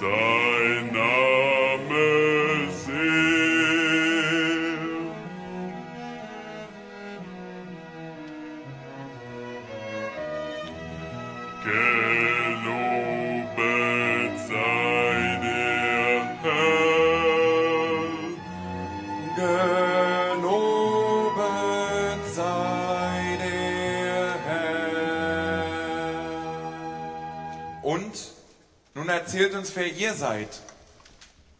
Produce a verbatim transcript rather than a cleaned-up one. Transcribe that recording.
sein Name sehr. Gelobet sei der Herr. Gelobet sei der Herr. Und nun erzählt uns, wer ihr seid.